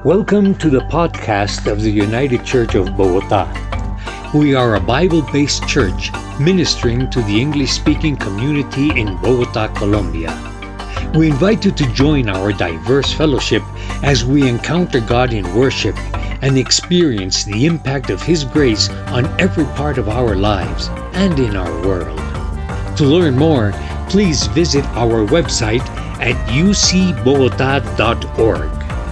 Welcome to the podcast of the United Church of Bogota. We are a Bible-based church ministering to the English-speaking community in Bogota, Colombia. We invite you to join our diverse fellowship as we encounter God in worship and experience the impact of His grace on every part of our lives and in our world. To learn more, please visit our website at ucbogota.org.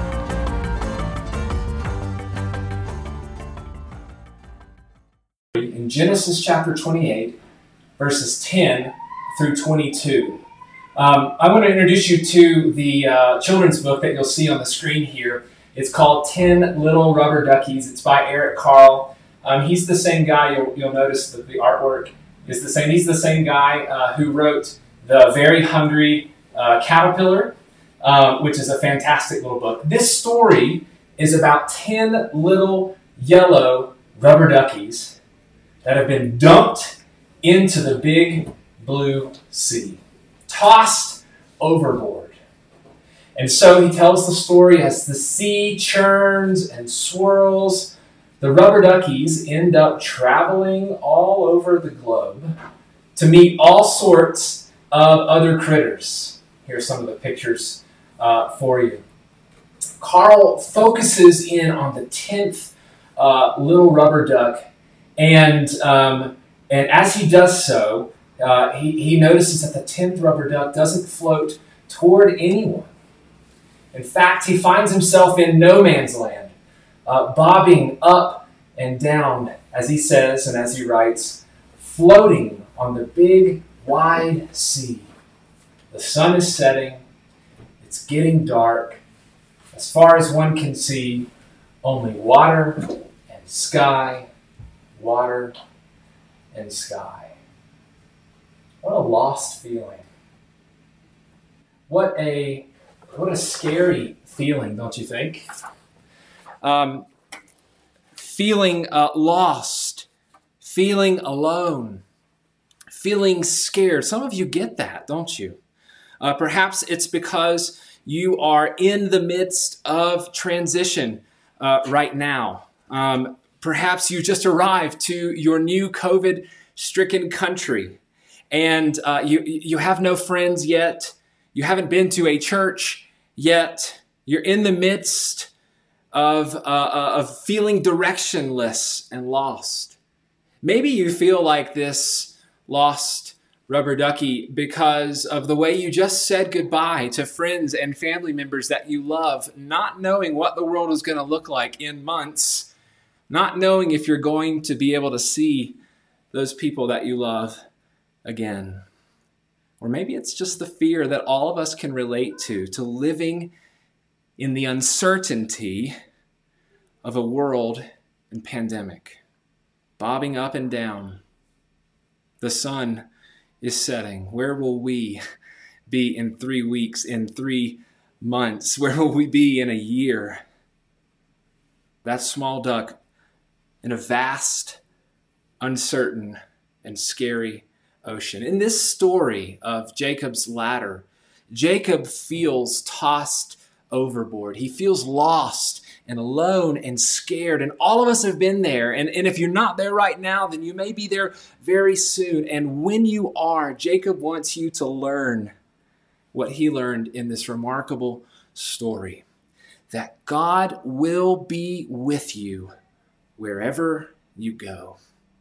In Genesis chapter 28, verses 10 through 22. I want to introduce you to the children's book that you'll see on the screen here. It's called 10 Little Rubber Duckies. It's by Eric Carle. He's the same guy, you'll notice that the artwork is the same. He's the same guy who wrote The Very Hungry Caterpillar, which is a fantastic little book. This story is about 10 little yellow rubber duckies that have been dumped into the big blue sea, tossed overboard. And so he tells the story as the sea churns and swirls. The rubber duckies end up traveling all over the globe to meet all sorts of other critters. Here's some of the pictures for you. Carl focuses in on the 10th little rubber duck, and as he does so, he notices that the 10th rubber duck doesn't float toward anyone. In fact, he finds himself in no man's land, bobbing up and down, as he says and as he writes, floating on the big, wide sea. The sun is setting. It's getting dark. As far as one can see, only water and sky, water and sky. What a lost feeling. What a scary feeling, don't you think? Feeling lost, feeling alone, feeling scared. Some of you get that, don't you? Perhaps it's because you are in the midst of transition right now. Perhaps you just arrived to your new COVID-stricken country, and you have no friends yet. You haven't been to a church yet. You're in the midst of feeling directionless and lost. Maybe you feel like this lost rubber ducky because of the way you just said goodbye to friends and family members that you love, not knowing what the world is going to look like in months, not knowing if you're going to be able to see those people that you love again. Or maybe it's just the fear that all of us can relate to living in the uncertainty of a world in pandemic, bobbing up and down. The sun is setting. Where will we be in 3 weeks, in 3 months? Where will we be in a year? That small duck in a vast, uncertain, and scary ocean. In this story of Jacob's ladder, Jacob feels tossed overboard. He feels lost and alone and scared. And all of us have been there. And if you're not there right now, then you may be there very soon. And when you are, Jacob wants you to learn what he learned in this remarkable story, that God will be with you wherever you go,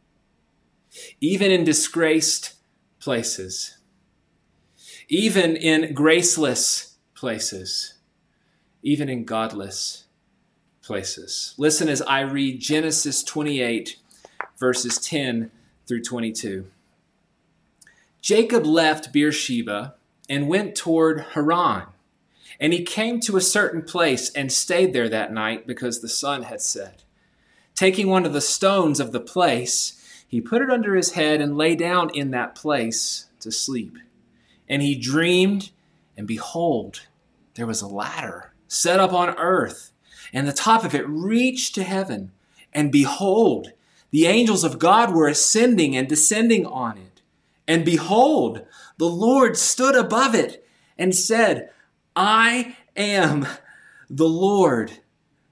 even in disgraced places, even in graceless places, even in godless places. Listen as I read Genesis 28, verses 10 through 22. Jacob left Beersheba and went toward Haran, and he came to a certain place and stayed there that night because the sun had set. Taking one of the stones of the place, he put it under his head and lay down in that place to sleep. And he dreamed, and behold, there was a ladder set up on earth, and the top of it reached to heaven. And behold, the angels of God were ascending and descending on it. And behold, the Lord stood above it and said, I am the Lord,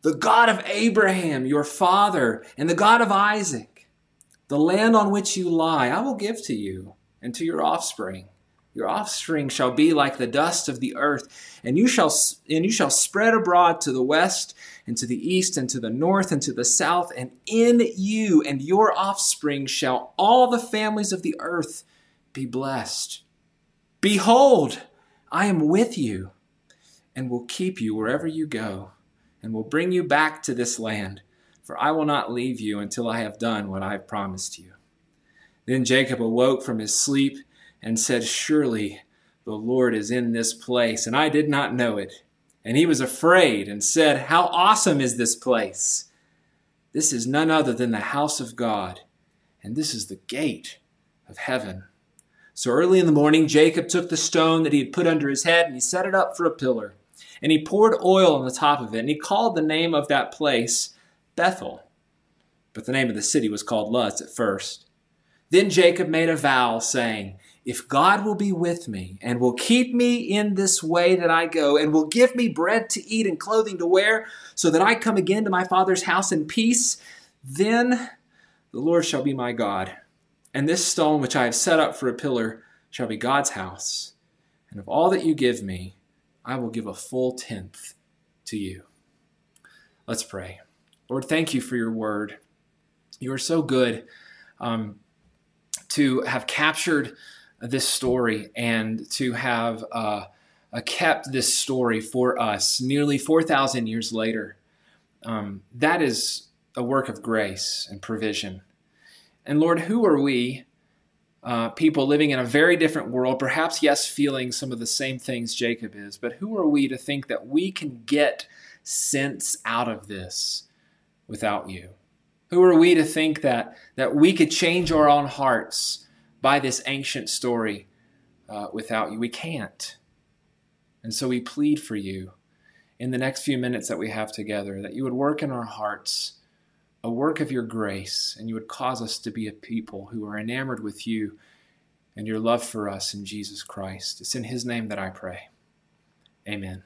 the God of Abraham, your father, and the God of Isaac. The land on which you lie, I will give to you and to your offspring. Your offspring shall be like the dust of the earth, and you shall spread abroad to the west and to the east and to the north and to the south, and in you and your offspring shall all the families of the earth be blessed. Behold, I am with you and will keep you wherever you go, and will bring you back to this land, for I will not leave you until I have done what I have promised you. Then Jacob awoke from his sleep and said, surely the Lord is in this place, and I did not know it. And he was afraid and said, how awesome is this place! This is none other than the house of God, and this is the gate of heaven. So early in the morning, Jacob took the stone that he had put under his head, and he set it up for a pillar. And he poured oil on the top of it, and he called the name of that place Bethel. But the name of the city was called Luz at first. Then Jacob made a vow, saying, if God will be with me and will keep me in this way that I go, and will give me bread to eat and clothing to wear, so that I come again to my father's house in peace, then the Lord shall be my God. And this stone which I have set up for a pillar shall be God's house. And of all that you give me, I will give a full tenth to you. Let's pray. Lord, thank you for your word. You are so good to have captured this story and to have kept this story for us nearly 4,000 years later. That is a work of grace and provision. And Lord, who are we, people living in a very different world, perhaps, yes, feeling some of the same things Jacob is, but who are we to think that we can get sense out of this without you? Who are we to think that we could change our own hearts by this ancient story without you? We can't. And so we plead for you in the next few minutes that we have together, that you would work in our hearts a work of your grace, and you would cause us to be a people who are enamored with you and your love for us in Jesus Christ. It's in his name that I pray. Amen.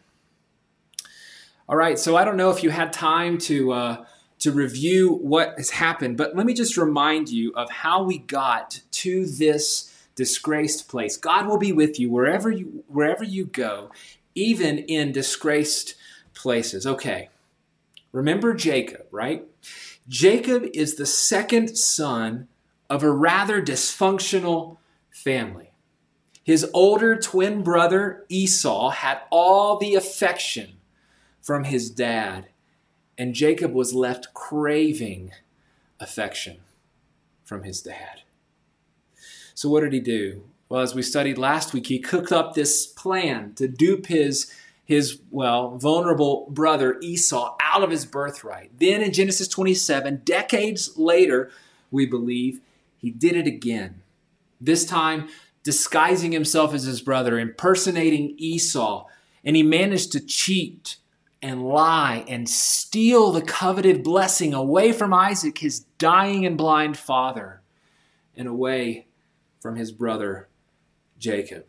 All right, so I don't know if you had time to review what has happened, but let me just remind you of how we got to this disgraced place. God will be with you wherever you go, even in disgraced places. Okay, remember Jacob, right? Jacob is the second son of a rather dysfunctional family. His older twin brother Esau had all the affection from his dad, and Jacob was left craving affection from his dad. So what did he do? Well, as we studied last week, he cooked up this plan to dupe his vulnerable brother Esau out of his birthright. Then in Genesis 27, decades later, we believe, he did it again. This time, disguising himself as his brother, impersonating Esau, and he managed to cheat and lie and steal the coveted blessing away from Isaac, his dying and blind father, and away from his brother Jacob.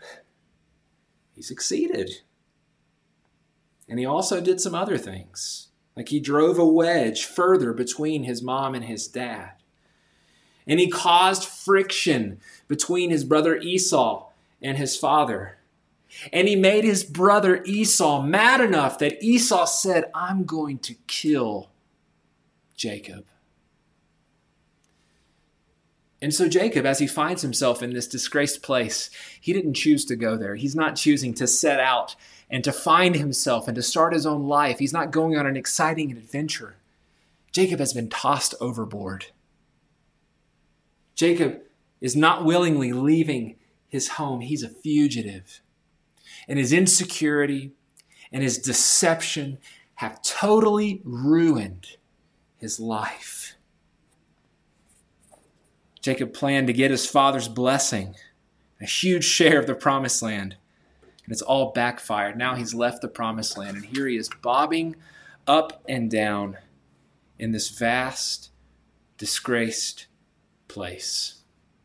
He succeeded. And he also did some other things, like he drove a wedge further between his mom and his dad. And he caused friction between his brother Esau and his father. And he made his brother Esau mad enough that Esau said, I'm going to kill Jacob. And so Jacob, as he finds himself in this disgraced place, he didn't choose to go there. He's not choosing to set out and to find himself and to start his own life. He's not going on an exciting adventure. Jacob has been tossed overboard. Jacob is not willingly leaving his home. He's a fugitive. And his insecurity and his deception have totally ruined his life. Jacob planned to get his father's blessing, a huge share of the promised land. And it's all backfired. Now he's left the promised land, and here he is bobbing up and down in this vast, disgraced place.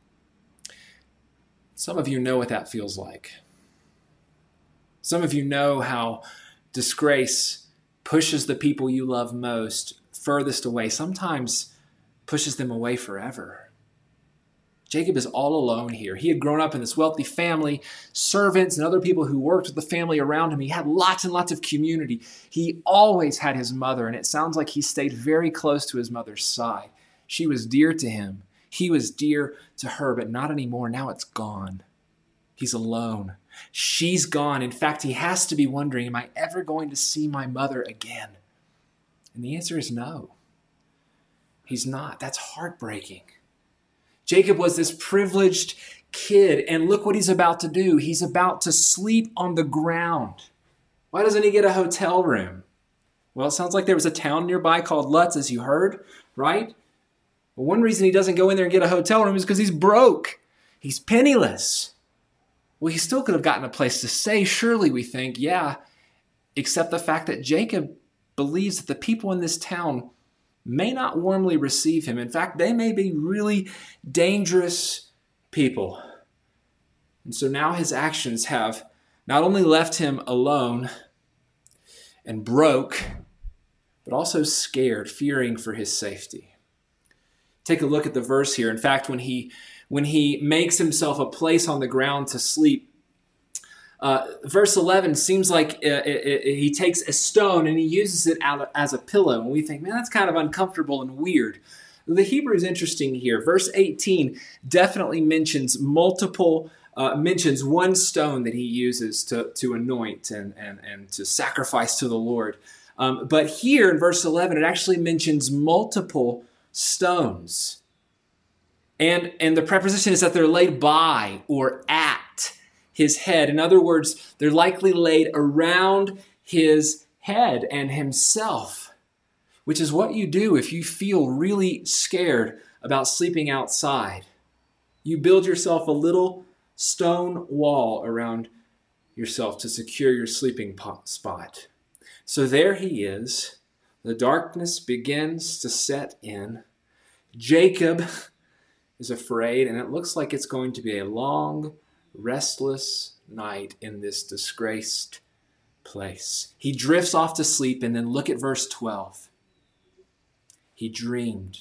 Some of you know what that feels like. Some of you know how disgrace pushes the people you love most furthest away, sometimes pushes them away forever. Jacob is all alone here. He had grown up in this wealthy family, servants and other people who worked with the family around him. He had lots and lots of community. He always had his mother, and it sounds like he stayed very close to his mother's side. She was dear to him. He was dear to her, but not anymore. Now it's gone. He's alone. She's gone. In fact, he has to be wondering, am I ever going to see my mother again? And the answer is no. He's not. That's heartbreaking. Jacob was this privileged kid, and look what he's about to do. He's about to sleep on the ground. Why doesn't he get a hotel room? Well, it sounds like there was a town nearby called Lutz, as you heard, right? Well, one reason he doesn't go in there and get a hotel room is because he's broke. He's penniless. Well, he still could have gotten a place to stay, surely, we think, yeah, except the fact that Jacob believes that the people in this town may not warmly receive him. In fact, they may be really dangerous people. And so now his actions have not only left him alone and broke, but also scared, fearing for his safety. Take a look at the verse here. In fact, when he makes himself a place on the ground to sleep, verse 11 seems like he takes a stone and he uses it as a pillow. And we think, man, that's kind of uncomfortable and weird. The Hebrew is interesting here. Verse 18 definitely mentions mentions one stone that he uses to anoint and to sacrifice to the Lord. But here in verse 11, it actually mentions multiple stones. And the preposition is that they're laid by or at his head. In other words, they're likely laid around his head and himself, which is what you do if you feel really scared about sleeping outside. You build yourself a little stone wall around yourself to secure your sleeping spot. So there he is. The darkness begins to set in. Jacob is afraid, and it looks like it's going to be a long, restless night in this disgraced place. He drifts off to sleep, and then look at verse 12. He dreamed.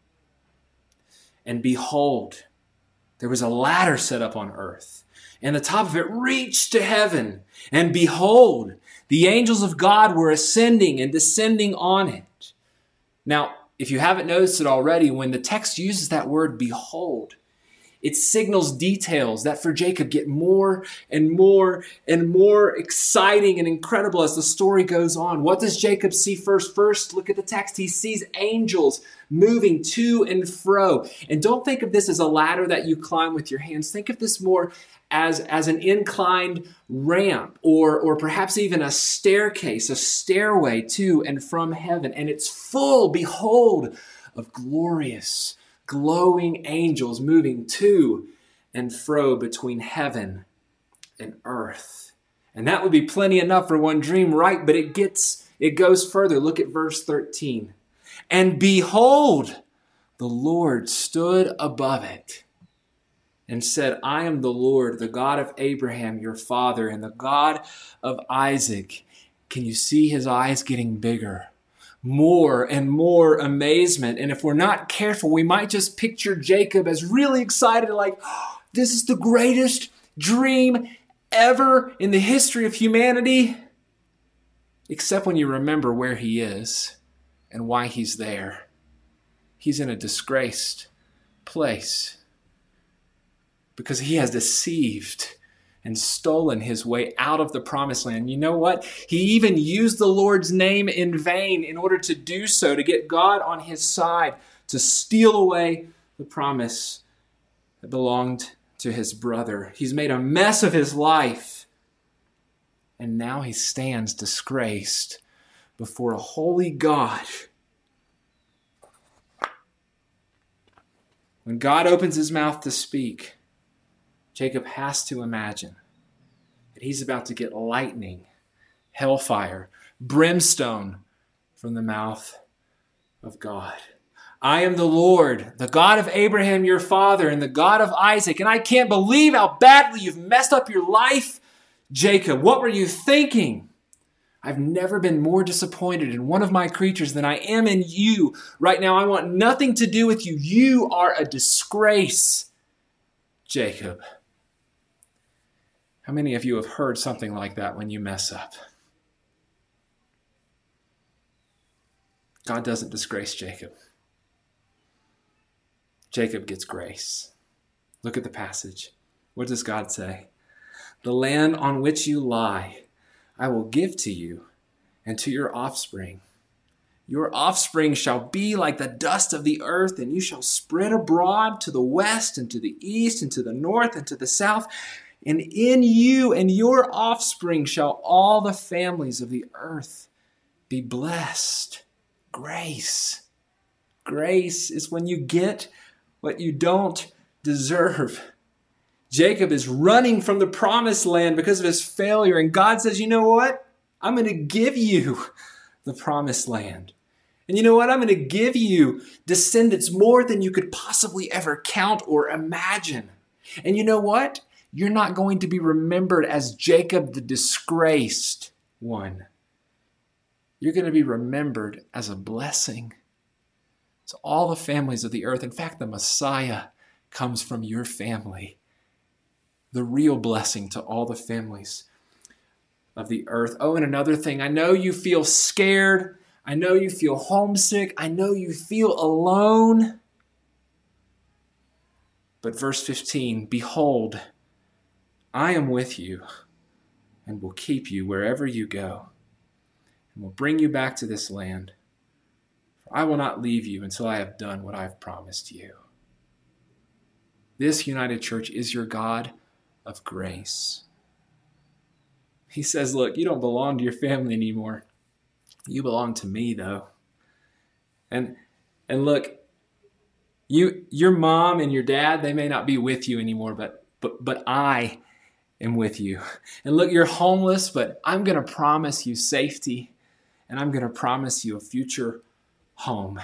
And behold, there was a ladder set up on earth, and the top of it reached to heaven. And behold, the angels of God were ascending and descending on it. Now, if you haven't noticed it already, when the text uses that word behold, it signals details that for Jacob get more and more and more exciting and incredible as the story goes on. What does Jacob see first? First, look at the text. He sees angels moving to and fro. And don't think of this as a ladder that you climb with your hands. Think of this more as an inclined ramp or perhaps even a staircase, a stairway to and from heaven. And it's full, behold, of glorious, glowing angels moving to and fro between heaven and earth. And that would be plenty enough for one dream, right? But it goes further. Look at verse 13. And behold, the Lord stood above it and said, I am the Lord, the God of Abraham, your father, and the God of Isaac. Can you see his eyes getting bigger? More and more amazement. And if we're not careful, we might just picture Jacob as really excited, like, oh, this is the greatest dream ever in the history of humanity. Except when you remember where he is and why he's there. He's in a disgraced place because he has deceived and stolen his way out of the promised land. You know what? He even used the Lord's name in vain in order to do so, to get God on his side, to steal away the promise that belonged to his brother. He's made a mess of his life. And now he stands disgraced before a holy God. When God opens his mouth to speak, Jacob has to imagine that he's about to get lightning, hellfire, brimstone from the mouth of God. I am the Lord, the God of Abraham, your father, and the God of Isaac. And I can't believe how badly you've messed up your life, Jacob. What were you thinking? I've never been more disappointed in one of my creatures than I am in you. Right now, I want nothing to do with you. You are a disgrace, Jacob. How many of you have heard something like that when you mess up? God doesn't disgrace Jacob. Jacob gets grace. Look at the passage. What does God say? The land on which you lie, I will give to you and to your offspring. Your offspring shall be like the dust of the earth, and you shall spread abroad to the west and to the east and to the north and to the south. And in you and your offspring shall all the families of the earth be blessed. Grace. Grace is when you get what you don't deserve. Jacob is running from the promised land because of his failure. And God says, you know what? I'm going to give you the promised land. And you know what? I'm going to give you descendants more than you could possibly ever count or imagine. And you know what? You're not going to be remembered as Jacob the disgraced one. You're going to be remembered as a blessing to all the families of the earth. In fact, the Messiah comes from your family. The real blessing to all the families of the earth. Oh, and another thing, I know you feel scared. I know you feel homesick. I know you feel alone. But verse 15, behold, I am with you and will keep you wherever you go and will bring you back to this land. For I will not leave you until I have done what I have promised you. This United Church is your God of grace. He says, look, you don't belong to your family anymore. You belong to me, though. And look, your mom and your dad, they may not be with you anymore, but I am with you. And look, you're homeless, but I'm going to promise you safety, and I'm going to promise you a future home.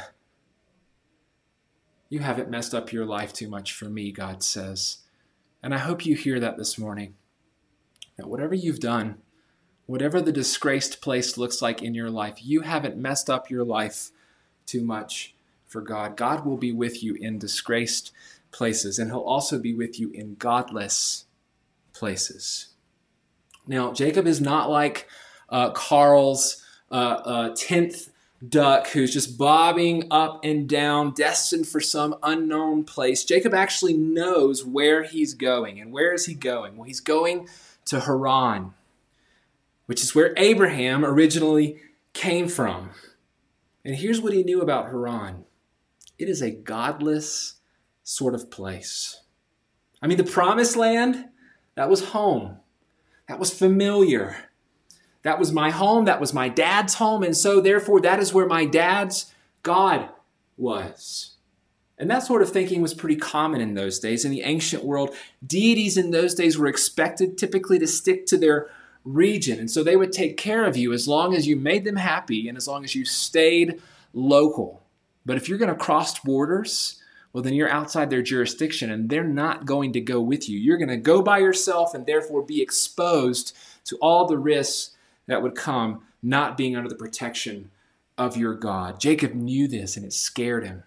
You haven't messed up your life too much for me, God says. And I hope you hear that this morning. That whatever you've done, whatever the disgraced place looks like in your life, you haven't messed up your life too much for God. God will be with you in disgraced places, and he'll also be with you in godless places. Now, Jacob is not like Carl's 10th duck who's just bobbing up and down, destined for some unknown place. Jacob actually knows where he's going. And where is he going? Well, he's going to Haran, which is where Abraham originally came from. And here's what he knew about Haran. It is a godless sort of place. I mean, the promised land, that was home. That was familiar. That was my home. That was my dad's home. And so therefore, that is where my dad's God was. And that sort of thinking was pretty common in those days. In the ancient world, deities in those days were expected typically to stick to their region. And so they would take care of you as long as you made them happy and as long as you stayed local. But if you're going to cross borders, well, then you're outside their jurisdiction and they're not going to go with you. You're going to go by yourself and therefore be exposed to all the risks that would come not being under the protection of your God. Jacob knew this and it scared him.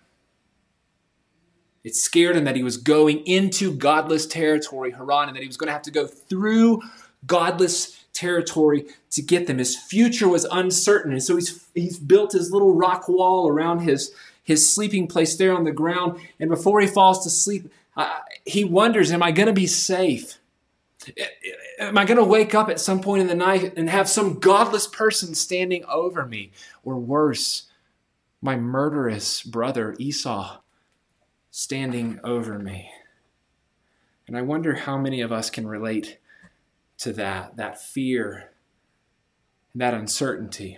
It scared him that he was going into godless territory, Haran, and that he was going to have to go through godless territory to get them. His future was uncertain, and so he's built his little rock wall around his sleeping place there on the ground, and before he falls to sleep, he wonders, am I going to be safe? Am I going to wake up at some point in the night and have some godless person standing over me? Or worse, my murderous brother Esau standing over me? And I wonder how many of us can relate to that fear, that uncertainty.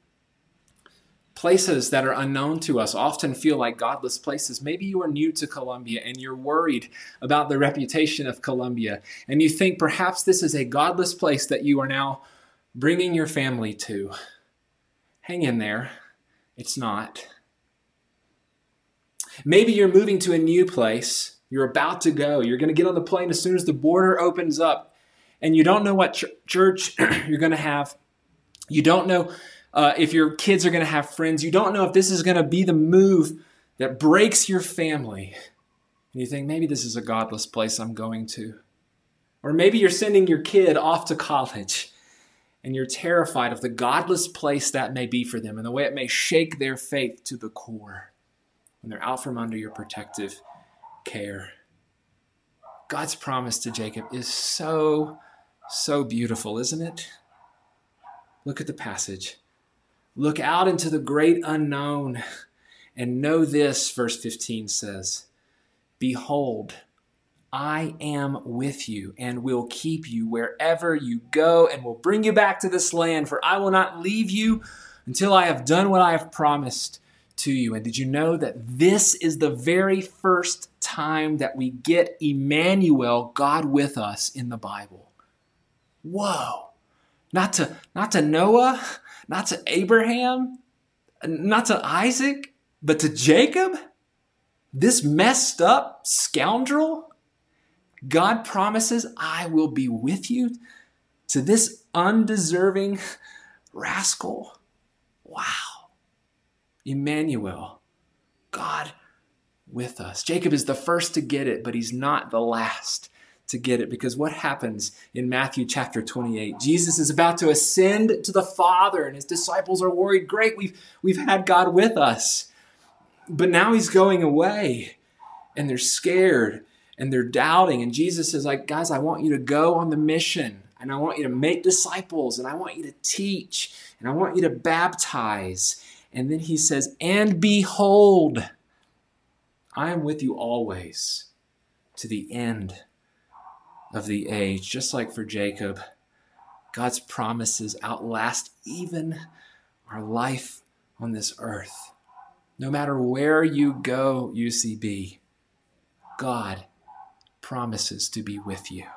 Places that are unknown to us often feel like godless places. Maybe you are new to Colombia and you're worried about the reputation of Colombia. And you think perhaps this is a godless place that you are now bringing your family to. Hang in there. It's not. Maybe you're moving to a new place. You're about to go. You're going to get on the plane as soon as the border opens up. And you don't know what church you're going to have You don't know if your kids are going to have friends. You don't know if this is going to be the move that breaks your family. And you think, maybe this is a godless place I'm going to. Or maybe you're sending your kid off to college and you're terrified of the godless place that may be for them and the way it may shake their faith to the core when they're out from under your protective care. God's promise to Jacob is so beautiful, isn't it? Look at the passage. Look out into the great unknown and know this, verse 15 says, behold, I am with you and will keep you wherever you go and will bring you back to this land, for I will not leave you until I have done what I have promised to you. And did you know that this is the very first time that we get Emmanuel, God with us, in the Bible? Whoa. Not to Noah, not to Abraham, not to Isaac, but to Jacob? This messed up scoundrel? God promises, I will be with you, to this undeserving rascal. Wow. Emmanuel, God with us. Jacob is the first to get it, but he's not the last to get it, because what happens in Matthew chapter 28? Jesus is about to ascend to the Father, and his disciples are worried. Great, we've had God with us, but now he's going away, and they're scared, and they're doubting. And Jesus is like, guys, I want you to go on the mission, and I want you to make disciples, and I want you to teach, and I want you to baptize. And then he says, and behold, I am with you always to the end of the age. Just like for Jacob, God's promises outlast even our life on this earth. No matter where you go, UCB, God promises to be with you.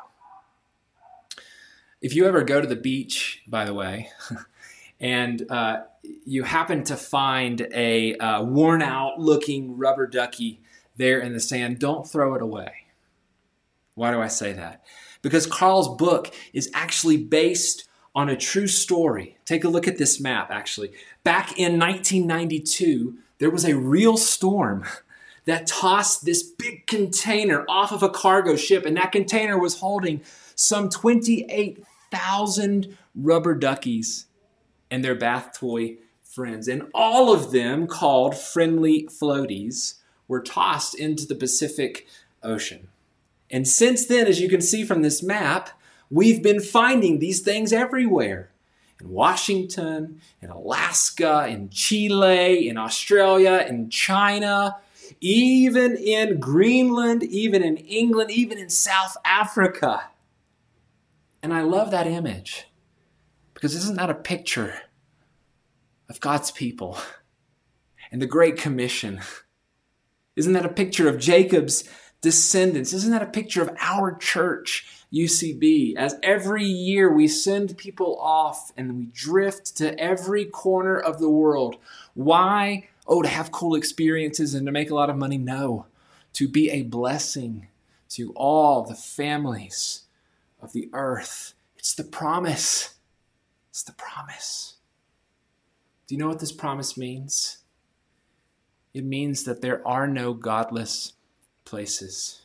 If you ever go to the beach, by the way, and you happen to find a worn out looking rubber ducky there in the sand, don't throw it away. Why do I say that? Because Carl's book is actually based on a true story. Take a look at this map, actually. Back in 1992, there was a real storm that tossed this big container off of a cargo ship, and that container was holding some 28,000 rubber duckies and their bath toy friends. And all of them, called friendly floaties, were tossed into the Pacific Ocean. And since then, as you can see from this map, we've been finding these things everywhere. In Washington, in Alaska, in Chile, in Australia, in China, even in Greenland, even in England, even in South Africa. And I love that image, because isn't that a picture of God's people and the Great Commission? Isn't that a picture of Jacob's descendants? Isn't that a picture of our church, UCB, as every year we send people off and we drift to every corner of the world? Why? Oh, to have cool experiences and to make a lot of money? No, to be a blessing to all the families of the earth. It's the promise. It's the promise. Do you know what this promise means? It means that there are no godless places.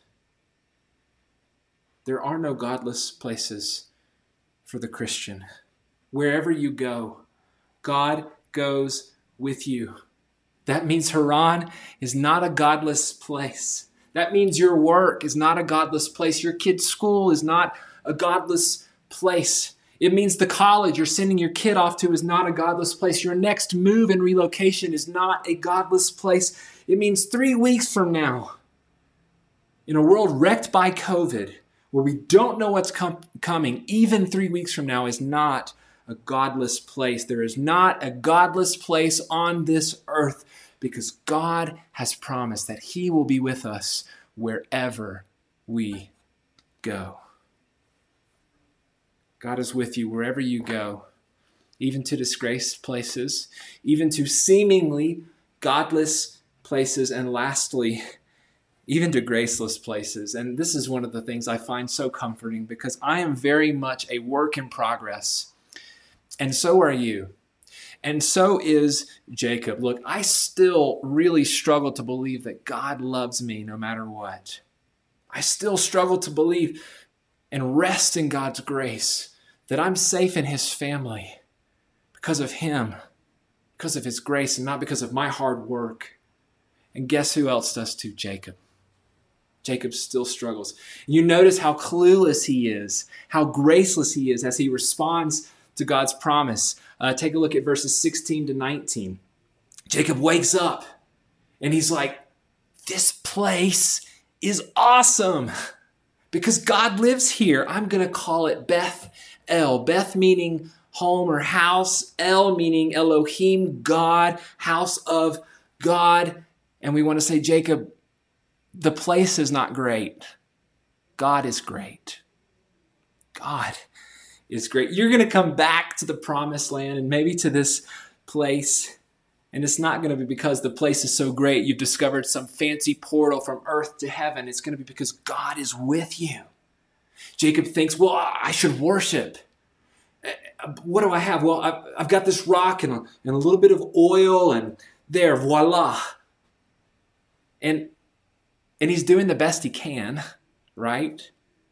There are no godless places for the Christian. Wherever you go, God goes with you. That means Haran is not a godless place. That means your work is not a godless place. Your kid's school is not a godless place. It means the college you're sending your kid off to is not a godless place. Your next move and relocation is not a godless place. It means 3 weeks from now, in a world wrecked by COVID, where we don't know what's coming, even 3 weeks from now is not a godless place. There is not a godless place on this earth, because God has promised that He will be with us wherever we go. God is with you wherever you go, even to disgraced places, even to seemingly godless places, and lastly, even to graceless places. And this is one of the things I find so comforting, because I am very much a work in progress. And so are you. And so is Jacob. Look, I still really struggle to believe that God loves me no matter what. I still struggle to believe and rest in God's grace that I'm safe in his family because of him, because of his grace, and not because of my hard work. And guess who else does too? Jacob. Jacob still struggles. You notice how clueless he is, how graceless he is as he responds to God's promise. Take a look at verses 16 to 19. Jacob wakes up and he's like, this place is awesome because God lives here. I'm going to call it Beth El. Beth meaning home or house. El meaning Elohim, God, house of God. And we want to say, Jacob, the place is not great. God is great. God is great. You're going to come back to the promised land and maybe to this place. And it's not going to be because the place is so great you've discovered some fancy portal from earth to heaven. It's going to be because God is with you. Jacob thinks, well, I should worship. What do I have? Well, I've got this rock and a little bit of oil, and there, voila. And he's doing the best he can, right?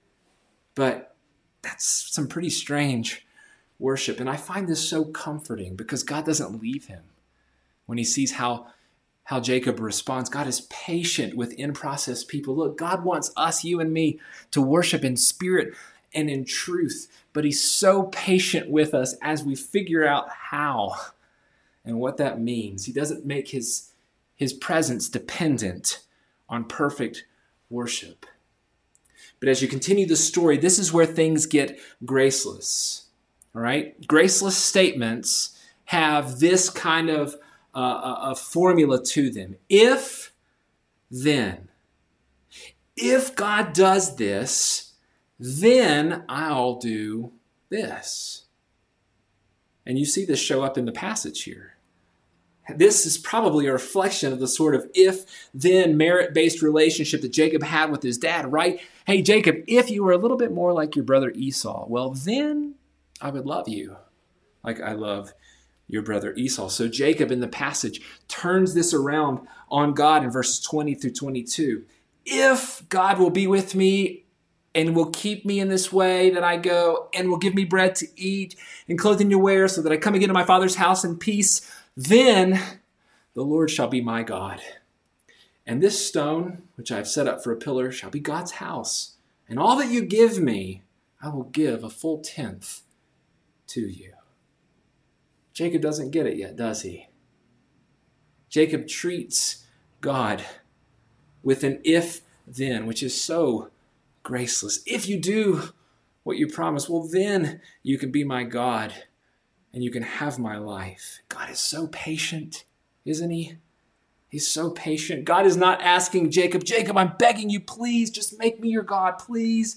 But that's some pretty strange worship. And I find this so comforting because God doesn't leave him. When he sees how Jacob responds, God is patient with in-process people. Look, God wants us, you and me, to worship in spirit and in truth. But he's so patient with us as we figure out how and what that means. He doesn't make his presence dependent on perfect worship. But as you continue the story, this is where things get graceless. All right? Graceless statements have this kind of a formula to them. If, then. If God does this, then I'll do this. And you see this show up in the passage here. This is probably a reflection of the sort of if-then merit-based relationship that Jacob had with his dad, right? Hey, Jacob, if you were a little bit more like your brother Esau, well, then I would love you like I love your brother Esau. So Jacob in the passage turns this around on God in verses 20 through 22. If God will be with me and will keep me in this way that I go and will give me bread to eat and clothing to wear so that I come again to my father's house in peace, then the Lord shall be my God. And this stone, which I have set up for a pillar, shall be God's house. And all that you give me, I will give a full tenth to you. Jacob doesn't get it yet, does he? Jacob treats God with an if-then, which is so graceless. If you do what you promise, well, then you can be my God and you can have my life. God is so patient, isn't he? He's so patient. God is not asking Jacob, Jacob, I'm begging you, please just make me your God. Please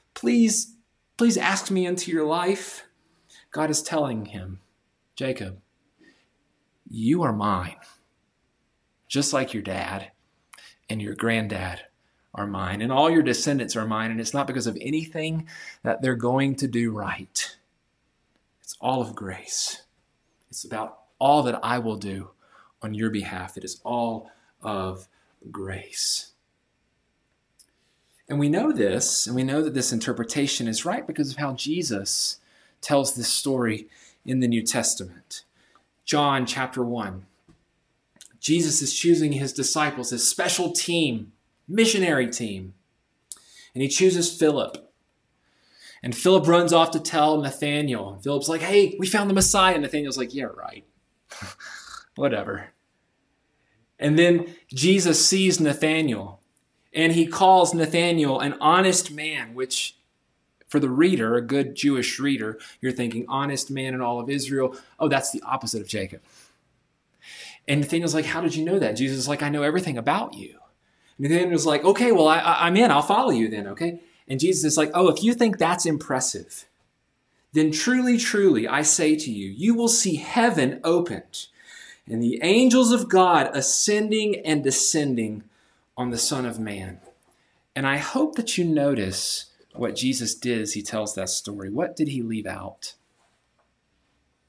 ask me into your life. God is telling him, Jacob, you are mine, just like your dad and your granddad are mine, and all your descendants are mine, and it's not because of anything that they're going to do right. It's all of grace. It's about all that I will do on your behalf. It is all of grace. And we know this, and we know that this interpretation is right because of how Jesus tells this story in the New Testament. John chapter 1. Jesus is choosing his disciples, his special team, missionary team. And he chooses Philip. And Philip runs off to tell Nathanael. And Philip's like, hey, we found the Messiah. And Nathanael's like, yeah, right. Whatever. And then Jesus sees Nathanael. And he calls Nathanael an honest man, which for the reader, a good Jewish reader, you're thinking, honest man in all of Israel. Oh, that's the opposite of Jacob. And Nathanael's like, how did you know that? Jesus is like, I know everything about you. And Nathanael's like, okay, well, I'm in. I'll follow you then, okay? And Jesus is like, oh, if you think that's impressive, then truly, truly, I say to you, you will see heaven opened and the angels of God ascending and descending on the Son of Man. And I hope that you notice what Jesus did as he tells that story. What did he leave out?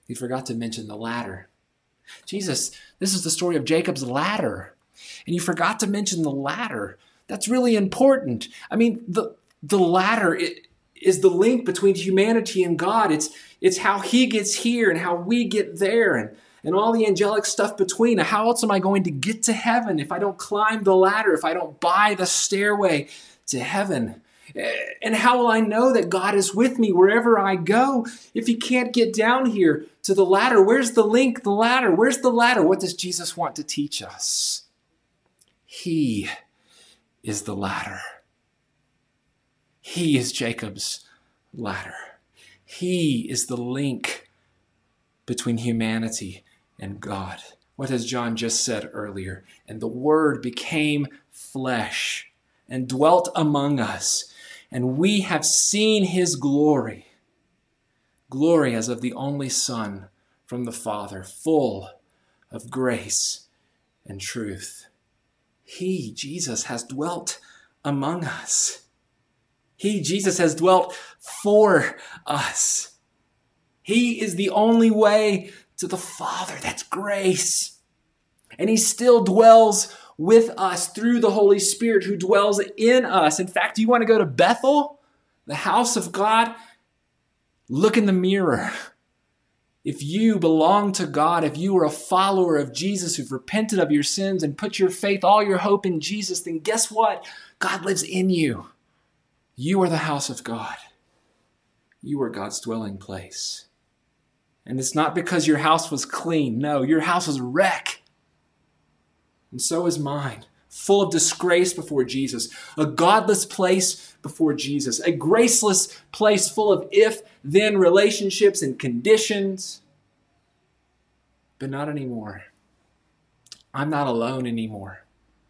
He forgot to mention the ladder. Jesus, this is the story of Jacob's ladder. And you forgot to mention the ladder. That's really important. I mean, the ladder is the link between humanity and God. It's how he gets here and how we get there and all the angelic stuff between. How else am I going to get to heaven if I don't climb the ladder, if I don't buy the stairway to heaven? And how will I know that God is with me wherever I go if he can't get down here to the ladder? Where's the link, the ladder? Where's the ladder? What does Jesus want to teach us? He is the ladder. He is Jacob's ladder. He is the link between humanity and God. What has John just said earlier? And the Word became flesh and dwelt among us, and we have seen his glory. Glory as of the only Son from the Father, full of grace and truth. He, Jesus, has dwelt among us. He, Jesus, has dwelt for us. He is the only way to the Father. That's grace. And he still dwells with us through the Holy Spirit who dwells in us. In fact, do you want to go to Bethel, the house of God? Look in the mirror. If you belong to God, if you are a follower of Jesus who've repented of your sins and put your faith, all your hope in Jesus, then guess what? God lives in you. You are the house of God. You are God's dwelling place. And it's not because your house was clean. No, your house was a wreck. And so is mine, full of disgrace before Jesus, a godless place before Jesus, a graceless place full of if-then relationships and conditions. But not anymore. I'm not alone anymore.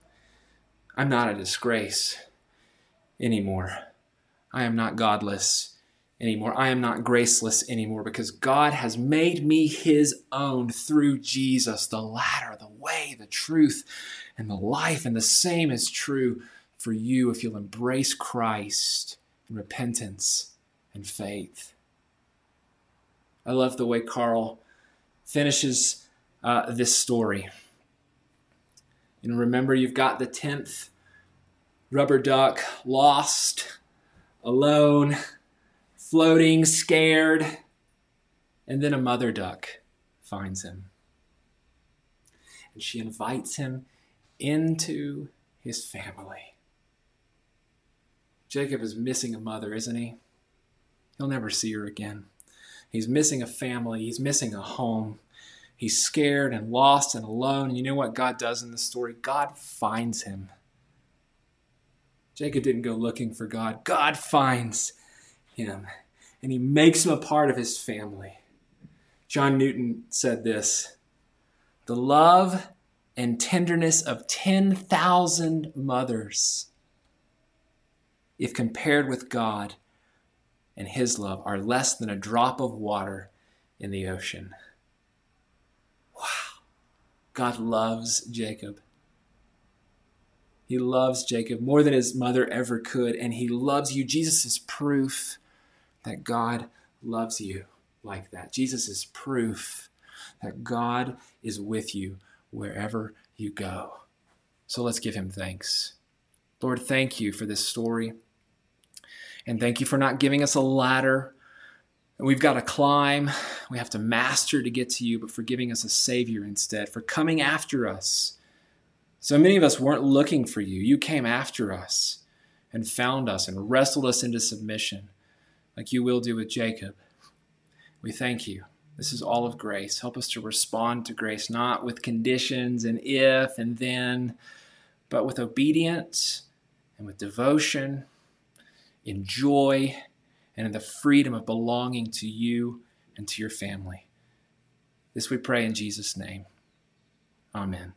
I'm not a disgrace anymore. I am not godless anymore. I am not graceless anymore because God has made me his own through Jesus, the ladder, the way, the truth, and the life. And the same is true for you if you'll embrace Christ in repentance and faith. I love the way Carl finishes this story. And remember, you've got the 10th rubber duck lost, alone, floating, scared, and then a mother duck finds him. And she invites him into his family. Jacob is missing a mother, isn't he? He'll never see her again. He's missing a family. He's missing a home. He's scared and lost and alone. And you know what God does in this story? God finds him. Jacob didn't go looking for God. God finds him, and he makes him a part of his family. John Newton said this: the love and tenderness of 10,000 mothers, if compared with God and his love, are less than a drop of water in the ocean. Wow. God loves Jacob. He loves Jacob more than his mother ever could, and he loves you. Jesus is proof that God loves you like that. Jesus is proof that God is with you wherever you go. So let's give him thanks. Lord, thank you for this story. And thank you for not giving us a ladder we've got to climb. We have to master to get to you, but for giving us a Savior instead, for coming after us. So many of us weren't looking for you. You came after us and found us and wrestled us into submission like you will do with Jacob. We thank you. This is all of grace. Help us to respond to grace, not with conditions and if and then, but with obedience and with devotion, in joy, and in the freedom of belonging to you and to your family. This we pray in Jesus' name. Amen.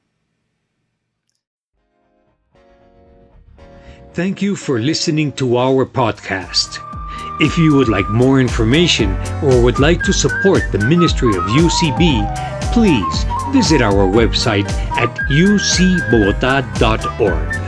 Thank you for listening to our podcast. If you would like more information or would like to support the ministry of UCB, please visit our website at ucbogota.org.